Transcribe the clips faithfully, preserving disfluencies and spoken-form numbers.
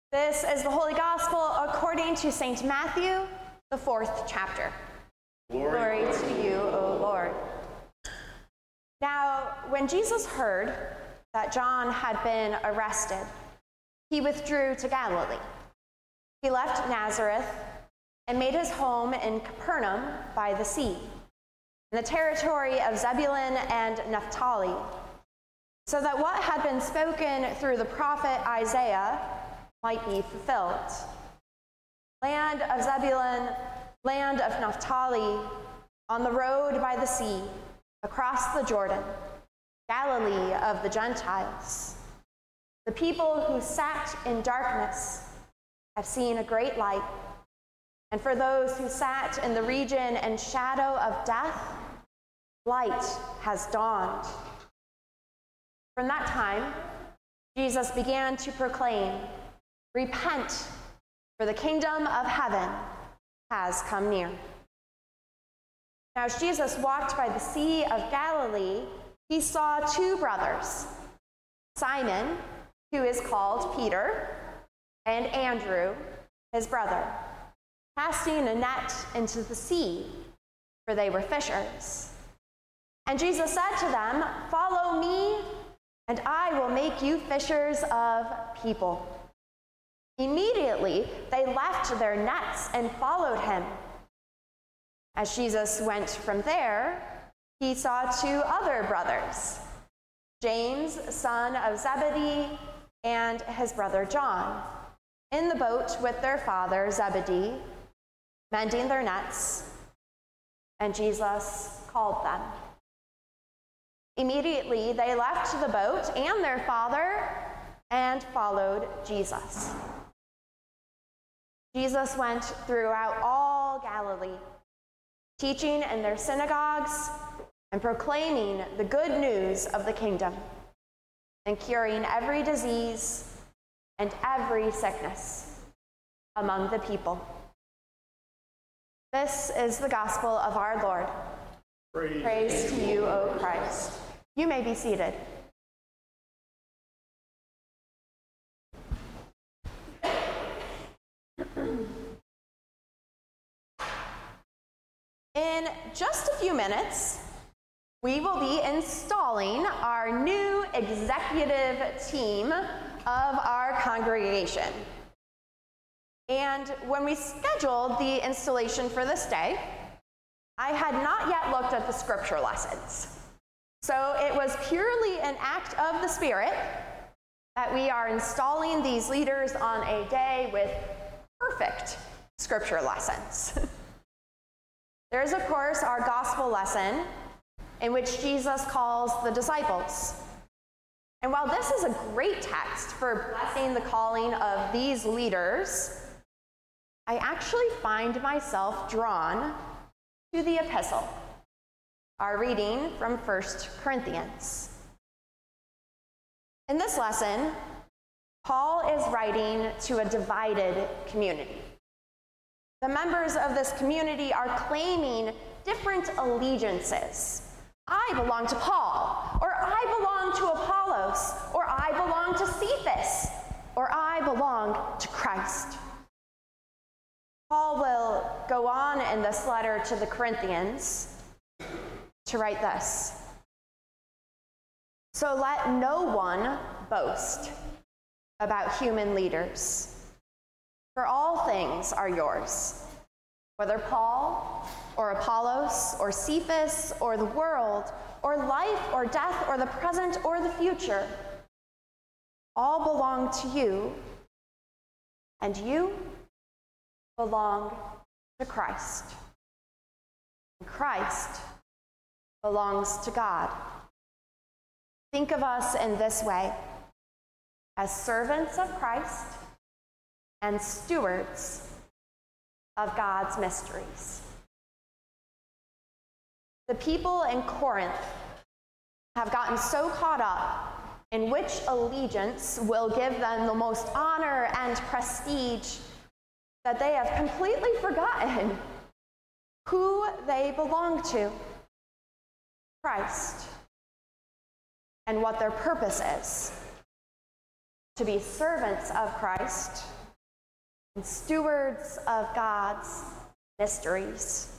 This is the Holy Gospel according to Saint Matthew, the fourth chapter. Glory, Glory to you, O Lord. Now, when Jesus heard that John had been arrested, he withdrew to Galilee. He left Nazareth and made his home in Capernaum by the sea, in the territory of Zebulun and Naphtali, so that what had been spoken through the prophet Isaiah might be fulfilled. Land of Zebulun, land of Naphtali, on the road by the sea, across the Jordan, Galilee of the Gentiles. The people who sat in darkness have seen a great light, and for those who sat in the region and shadow of death, light has dawned. From that time, Jesus began to proclaim, "Repent, for the kingdom of heaven has come near." Now, as Jesus walked by the Sea of Galilee, he saw two brothers, Simon, who is called Peter, and Andrew, his brother, casting a net into the sea, for they were fishers. And Jesus said to them, "Follow me, and I will make you fishers of people." Immediately, they left their nets and followed him. As Jesus went from there, he saw two other brothers, James, son of Zebedee, and his brother John, in the boat with their father Zebedee, mending their nets, and Jesus called them. Immediately, they left the boat and their father and followed Jesus. Jesus went throughout all Galilee, teaching in their synagogues and proclaiming the good news of the kingdom, and curing every disease and every sickness among the people. This is the gospel of our Lord. Praise, Praise to you, O Christ. You may be seated. In just a few minutes, we will be installing our new executive team of our congregation. And when we scheduled the installation for this day, I had not yet looked at the scripture lessons. So it was purely an act of the Spirit that we are installing these leaders on a day with perfect scripture lessons. There's, of course, our gospel lesson in which Jesus calls the disciples. And while this is a great text for blessing the calling of these leaders, I actually find myself drawn to the epistle, our reading from First Corinthians. In this lesson, Paul is writing to a divided community. The members of this community are claiming different allegiances. I belong to Paul, or I belong to Apollos, or I belong to Cephas, or I belong to Christ. Paul will go on in this letter to the Corinthians to write this: "So let no one boast about human leaders, for all things are yours, whether Paul or Apollos or Cephas or the world or life or death or the present or the future. All belong to you, and you belong to Christ. And Christ belongs to God." Think of us in this way, as servants of Christ and stewards of God's mysteries. The people in Corinth have gotten so caught up in which allegiance will give them the most honor and prestige that they have completely forgotten who they belong to: Christ, and what their purpose is: to be servants of Christ and stewards of God's mysteries.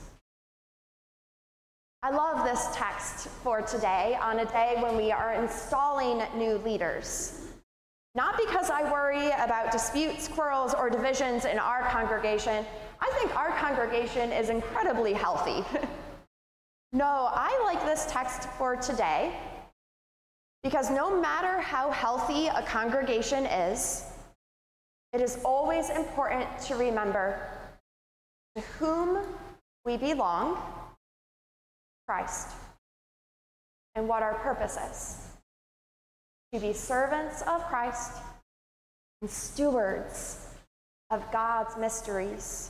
I love this text for today on a day when we are installing new leaders. Not because I worry about disputes, quarrels, or divisions in our congregation. I think our congregation is incredibly healthy. No, I like this text for today because no matter how healthy a congregation is, it is always important to remember to whom we belong, Christ, and what our purpose is. To be servants of Christ and stewards of God's mysteries.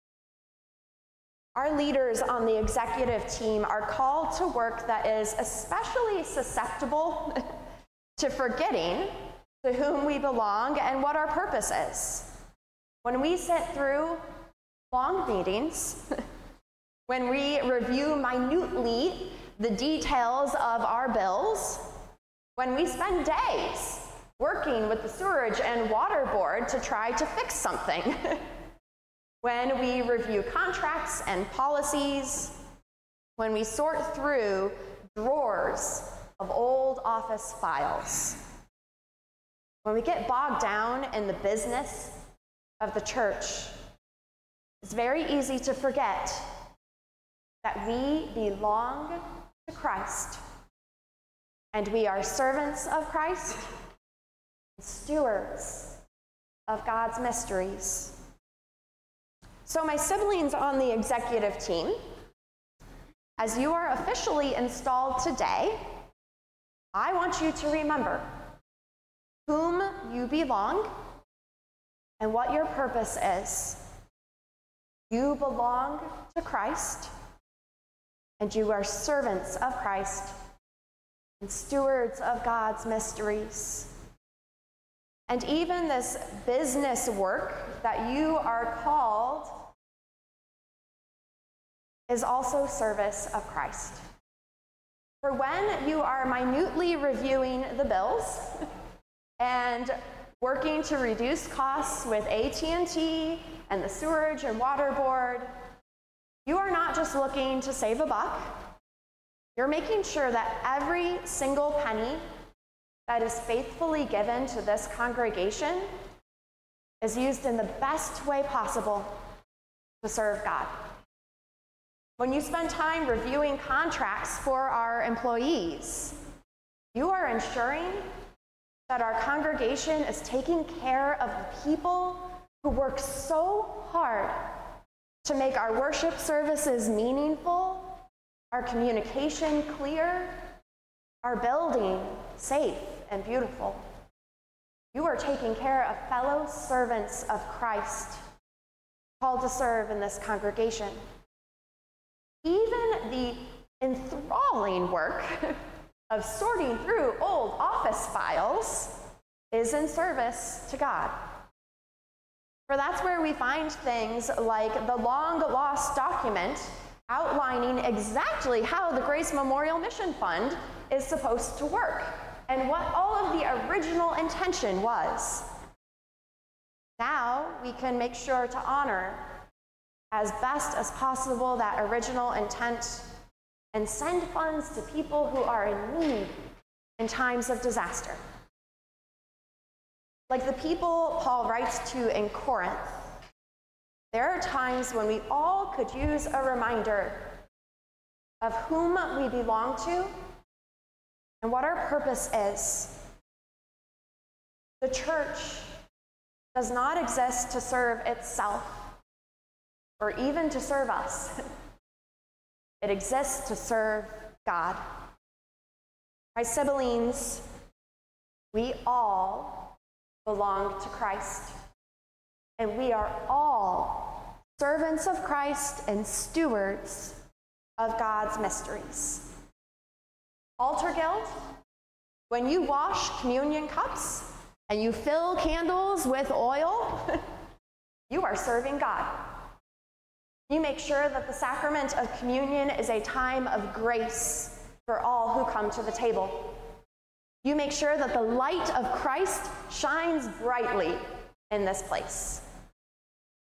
Our leaders on the executive team are called to work that is especially susceptible to forgetting to whom we belong and what our purpose is. When we sit through long meetings, when we review minutely the details of our bills, when we spend days working with the Sewerage and Water Board to try to fix something, when we review contracts and policies, when we sort through drawers of old office files, when we get bogged down in the business of the church, it's very easy to forget that we belong to Christ, and we are servants of Christ, and stewards of God's mysteries. So my siblings on the executive team, as you are officially installed today, I want you to remember whom you belong and what your purpose is. You belong to Christ, and you are servants of Christ and stewards of God's mysteries. And even this business work that you are called is also service of Christ. For when you are minutely reviewing the bills and working to reduce costs with A T and T and the Sewerage and Water Board, you are not just looking to save a buck. You're making sure that every single penny that is faithfully given to this congregation is used in the best way possible to serve God. When you spend time reviewing contracts for our employees, you are ensuring that our congregation is taking care of the people who work so hard to make our worship services meaningful, our communication clear, our building safe and beautiful. You are taking care of fellow servants of Christ, called to serve in this congregation. Even the enthralling work of sorting through old office files is in service to God. For that's where we find things like the long-lost document outlining exactly how the Grace Memorial Mission Fund is supposed to work and what all of the original intention was. Now we can make sure to honor as best as possible that original intent and send funds to people who are in need in times of disaster. Like the people Paul writes to in Corinth, there are times when we all could use a reminder of whom we belong to and what our purpose is. The church does not exist to serve itself or even to serve us. It exists to serve God. My siblings, we all belong to Christ, and we are all servants of Christ and stewards of God's mysteries. Altar Guild, when you wash communion cups and you fill candles with oil, you are serving God. You make sure that the sacrament of communion is a time of grace for all who come to the table. You make sure that the light of Christ shines brightly in this place.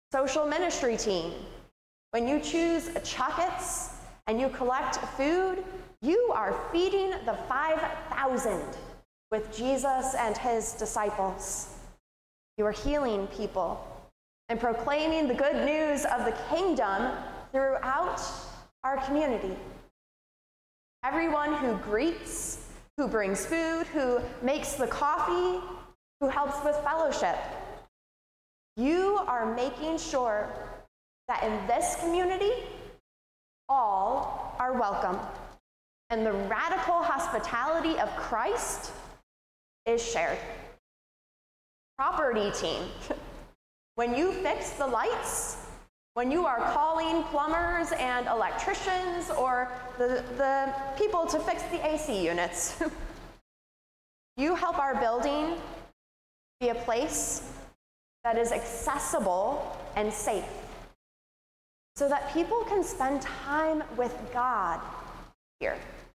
social ministry team, when you choose Chuckets and you collect food, you are feeding the five thousand with Jesus and his disciples. You are healing people and proclaiming the good news of the kingdom throughout our community. Everyone who greets, who brings food, who makes the coffee, who helps with fellowship. You are making sure that in this community, all are welcome. And the radical hospitality of Christ is shared. Property team. When you fix the lights, when you are calling plumbers and electricians or the, the people to fix the A C units, you help our building be a place that is accessible and safe so that people can spend time with God here.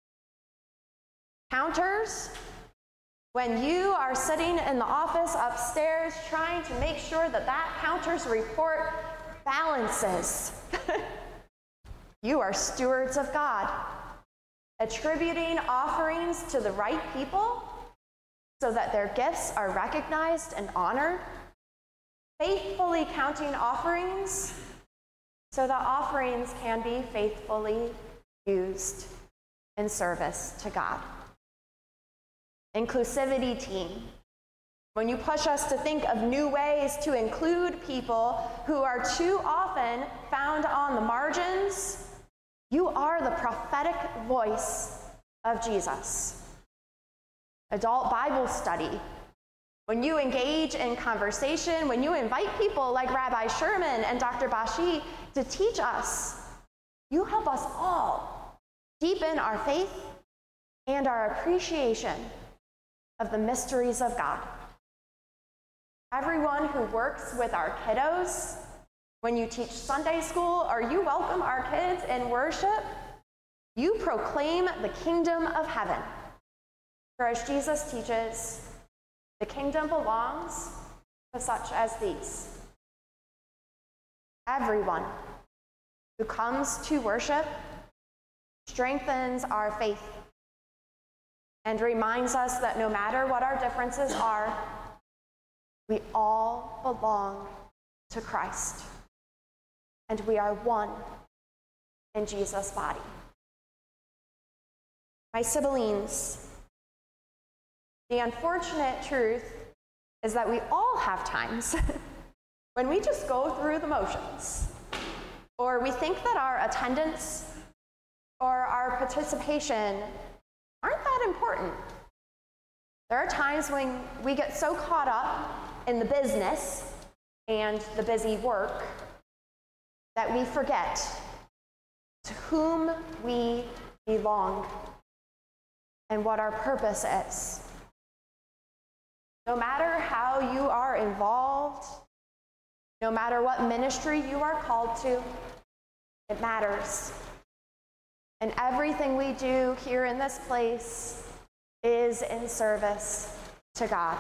Counters, when you are sitting in the office upstairs trying to make sure that that counter's report balances, you are stewards of God, attributing offerings to the right people so that their gifts are recognized and honored, faithfully counting offerings so that offerings can be faithfully used in service to God. Inclusivity team. When you push us to think of new ways to include people who are too often found on the margins, you are the prophetic voice of Jesus. Adult Bible study. When you engage in conversation, when you invite people like Rabbi Sherman and Doctor Bashi to teach us, you help us all deepen our faith and our appreciation of the mysteries of God. Everyone who works with our kiddos, when you teach Sunday school or you welcome our kids in worship, you proclaim the kingdom of heaven. For as Jesus teaches, the kingdom belongs to such as these. Everyone who comes to worship strengthens our faith and reminds us that no matter what our differences are, we all belong to Christ, and we are one in Jesus' body. My siblings, the unfortunate truth is that we all have times when we just go through the motions, or we think that our attendance or our participation aren't that important. There are times when we get so caught up in the business and the busy work that we forget to whom we belong and what our purpose is. No matter how you are involved, no matter what ministry you are called to, it matters. And everything we do here in this place is in service to God.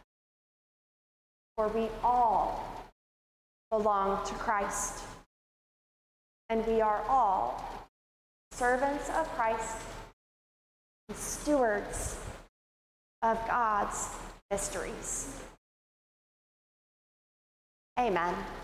For we all belong to Christ, and we are all servants of Christ and stewards of God's mysteries. Amen.